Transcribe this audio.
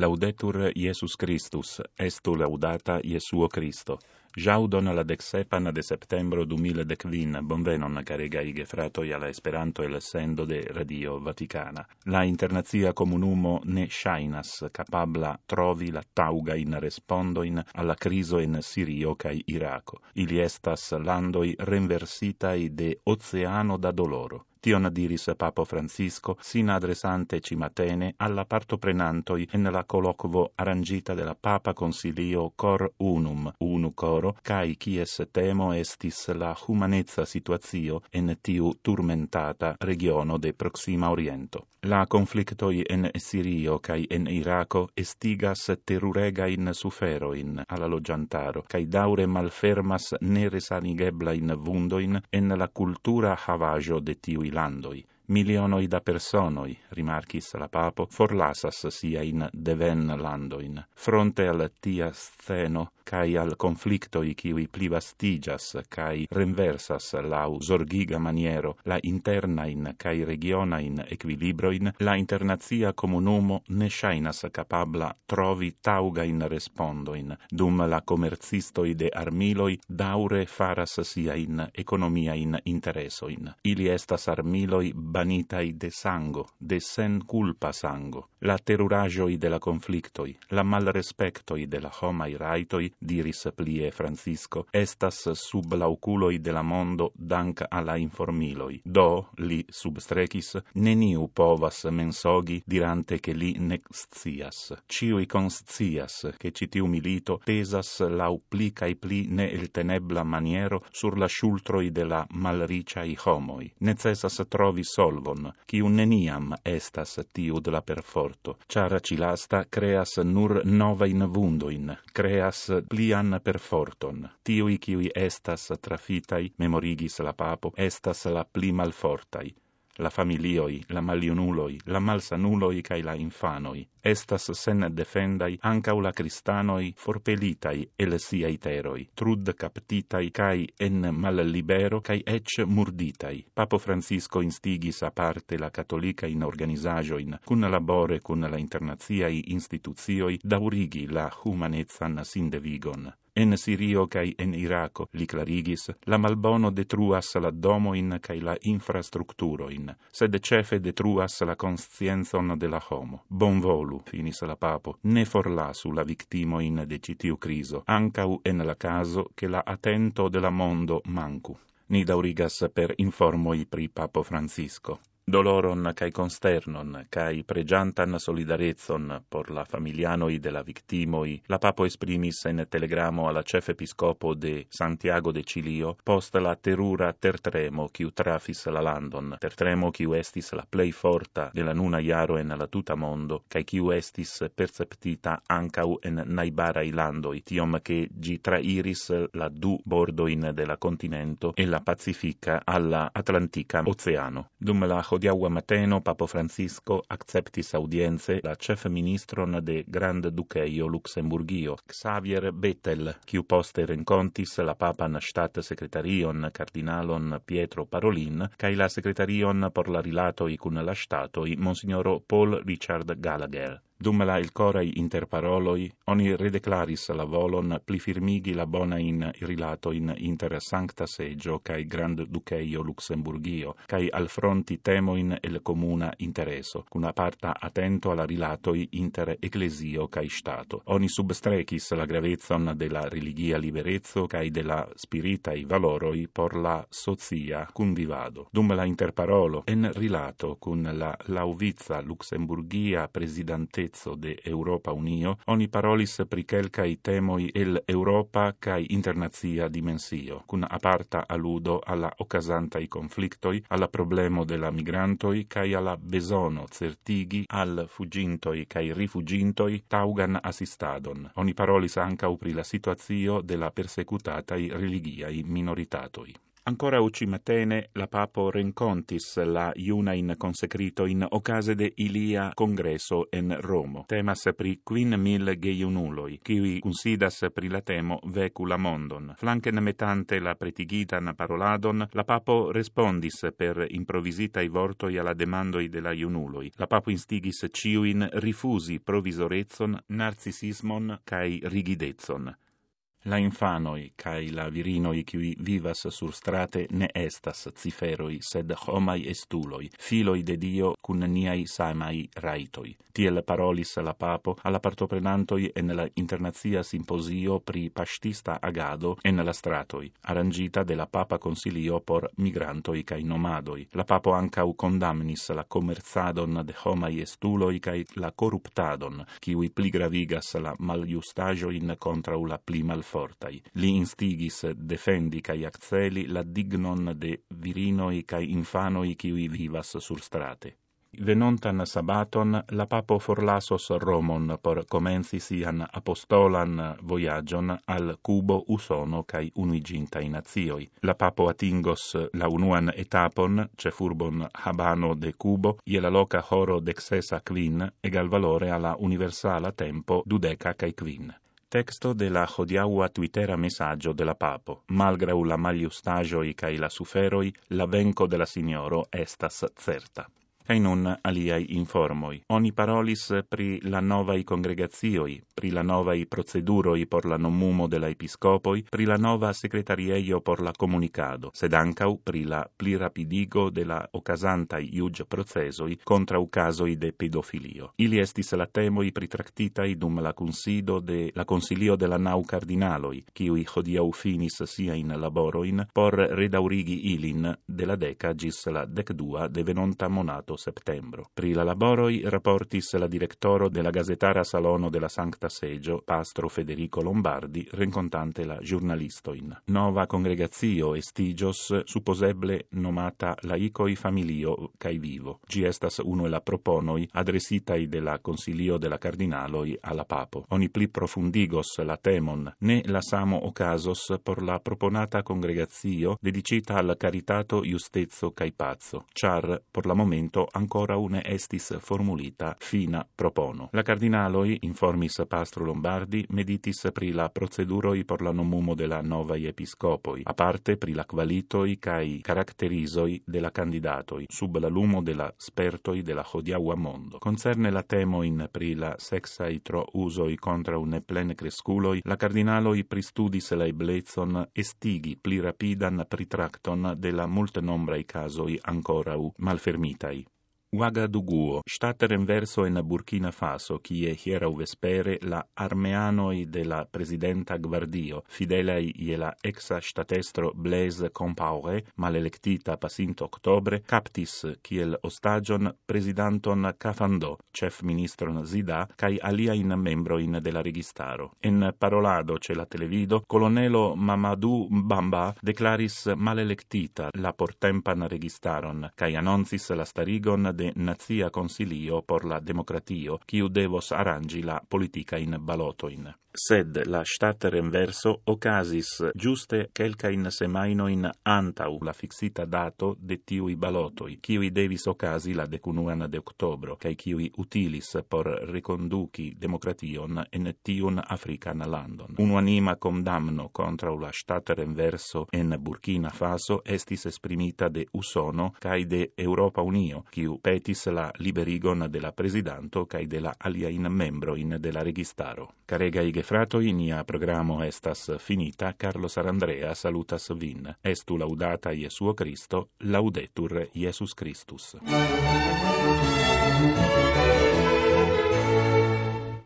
Laudetur Iesus Christus, estu laudata Iesuo Christo. Jaudon la 17 de septembro 2015, bonvenon caregai gefratoi alla Esperanto el sendo de Radio Vaticana. La internazia comunumo ne shainas capabla trovi la tauga in respondoin alla criso in Sirio cae Iraco. Ili estas landoi renversitai de oceano da doloro. Tion diris Papo Francisco, sin adresante cimatene alla partoprenantoi en la colloquo arrangita della Papa Consilio Cor Unum, unu coro, cae quies temo estis la humanezza situatio en tiu turmentata regiono de Proxima Oriento. La conflictoi en Sirio cae en Iraco estigas teruregain suferoin alla logiantaro, cae daure malfermas neresanigeblain vundoin en la cultura havajo de tiui landoi. Milionoi da personoi, rimarchis la Papo, forlasas sia in deven landoin. Fronte al tia sceno, cae al conflictoi kiui plivastigas, cae renversas lau zorgiga maniero la internain cae regionain equilibroin, la internazia comunumo ne shainas capabla trovi taugain respondoin, dum la comercistoi de armiloi daure faras sia in economia in interesoin. Ili estas armiloi banitai de sango, de sen culpa sango. La teruragioi de la conflictoi, la malrespectoi de la homai raitoi, diris plie Francisco, estas sub la oculoi de la mondo dank alla informiloi. Do, li substrecis, neniu povas mensogi dirante che li nec scias. Ciui conscias che citiu milito pesas lau pli cae pli ne il tenebla maniero sur la shultroi de la malriciai homoi. Necessas trovi solvon, quiu neniam estas tiu de la perforto, char cilasta creas nur novain vundoin, creas plian perforton. Tiui quiui estas trafitai, memorigis la Papo, estas la pli malfortai. La familioi, la maliunuloi, la malsanuloi cae la infanoi. Estas sen defendai ancau la cristanoi forpelitai el siai teroi, trud captitai cae en mallibero cae ec murditai. Papo Francisco instigis aparte la catolica in organizajoin, cun labore cun la internaziai instituzioi, daurigi la humanezzan sindevigon. En Sirio cae en Iraco, li clarigis, la malbono detruas la domoin cae la infrastructuroin, sed cefe detruas la conscienzon de la homo. Bonvolu, finis la Papo, ne forlasu la victimoin de citiu criso, ancau en la caso che la attento de la mondo mancu. Ni daurigas per informoi pri Papo Francisco. Doloron cae consternon, cae pregiantan solidarezzon por la familianoi de la victimoi, la Papo esprimis en telegramo alla chef episcopo de Santiago de Cilio post la terura tertremo quiu trafis la landon, tertremo quiu estis la plei forta de la nuna iaro en la tuta mondo, cae quiu estis perceptita ancau en naibarai landoi, tiom che gi trairis la du bordoin de la continento e la Pacifica alla Atlantica Oceano. Dum la hodiaua mateno Papo Francisco acceptis audienze la chef ministron de Grand Duceio Luxemburgio, Xavier Bettel, quiu poste rencontis la papan stat secretarion cardinalon Pietro Parolin, cae la secretarion por la rilatoi cun la statoi Monsignoro Paul Richard Gallagher. Dum la il corai interparoloi, oni redeclaris la volon plifirmigi la bonain rilatoin inter Sancta Seggio cae Grand Duceio Luxemburgio, cae al fronti temoin el comuna intereso, cun aparta attento alla rilatoi inter Ecclesio cae Stato. Oni substrecis la gravezzon de la religia liberezzo cae de la spiritai valoroi por la socia convivado. Dum la interparolo, en rilato cun la lauvizza Luxemburgia presidentezza de Europa Unio, oni parolis pri quelcai temoi el Europa cae internazia dimensio, cun aparta aludo alla occasantai conflictoi, alla problemo de la migrantoi, cae alla besono certigi al fugintoi cae rifugintoi taugan assistadon. Oni parolis ancau pri la situazio de la persecutatai religiai minoritatoi. Ancora uci matene la papo rencontis la iuna in consecrito in ocase de ilia congresso en Romo. Temas pri 5.000 geiunuloi, kiui considas pri la temo vecu la mondon. Flanken metante la pretigitan paroladon, la papo respondis per improvisitae vortoi alla demandoi de la iunuloi. La papo instigis ciuin rifusi provisorezon, narcisismon cae rigidezon. La infanoi cae la virinoi qui vivas sur strate ne estas ciferoi, sed homai estuloi, filoi de Dio cun niai samai raitoi. Tiel parolis la papo alla partoprenantoi en la internazia simposio pri pastista agado en la stratoi, arrangita de la papa consilio por migrantoi cae nomadoi. La papo ancau condamnis la commerzadon de homai estuloi cae la corruptadon, kiui pli gravigas la maljustajoin contrau la pli malfortai. Li instigis defendi cae acceli la dignon de virinoi cae infanoi kiui vivas sur strate. Venontan sabaton la papo forlasos Romon por comenci sian apostolan voyagion al Cubo, Usono cae Unuigintai Nazioi. La papo atingos la unuan etapon ce furbon Habano de Cubo je la loca horo 16:15 egal valore alla universala tempo 12:15. Texto de la hodiaua twittera messaggio de la papo. Malgrau la maljustagioi cae la suferoi, la venco de la signoro estas certa. Kai nun aliai informoi. Oni parolis pri la novai congregazioi, pri la novai proceduroi por la nomumo de la episcopoi, pri la nova secretarieio por la comunicado, sed ancau pri la pli rapidigo de la ocasantai iuge procesoi contra casoi de pedofilio. Ili estis la temoi pritractitai dum la consilio de la nau cardinaloi, kiui hodiau finis sia in laboroin por redaurigi ilin de la 10 gis la 12 de venonta monato septembro. Pri la laboroi raportis la directoro de la gazetara salono de la Sancta Seggio, pastro Federico Lombardi, rencontante la giornalistoin. Nova congregazio estigios supposeble nomata laicoi familio cae vivo. Gi estas uno la proponoi adresitai de la consilio de la cardinaloi alla papo. Oni pli profundigos la temon, ne la samo ocasos por la proponata congregazio dedicita al caritato justezzo cae pazzo, char por la momento ancora une estis formulita fina propono. La cardinaloi, informis pastro Lombardi, meditis pri la proceduroi por la nomumo de la novai episcopoi, aparte pri la qualitoi cae caracterizoi de la candidatoi, sub la lumo de la spertoi de la hodiaua mondo. Concerne la temoin pri la sexai tro usoi contra une plene cresculoi, la cardinaloi pristudis la eblezon estigi pli rapidan pritracton de la multenombrai casoi ancorau malfermitai. Ouagadougou, stat renverso en Burkina Faso, kie hierau vespere la armeanoi de la presidenta Gvardio, fidelei je la exa statestro Blaise Compaoré, malelectita pasinto octobre, captis kiel ostagion presidanton Kafando, chef ministron Zida, cae aliain membroin de la registaro. En parolado ce la televido, colonelo Mamadou Bamba declaris malelectita la portempan registaron, cae annoncis la starigon de Nazia Consilio por la Democratio, kiu devos arrangi la politica in balotoin. Sed la stat renverso ocasis giuste quelcain semainoin antau la fixita dato de tiui balotoi, kiui devis ocasi la 11 de octobro, cae kiui utilis por reconduci democration en tiun african landon. Unuanima condamno contra la stat renverso en Burkina Faso estis esprimita de Usono cae de Europa Unio, kiu petis la liberigon de la presidanto cae de la aliain membroin de la registaro. Caregai gefratoi, nia programo estas finita. Carlos Arandrea salutas vin. Estu laudata Iesuo Christo, laudetur Iesus Christus.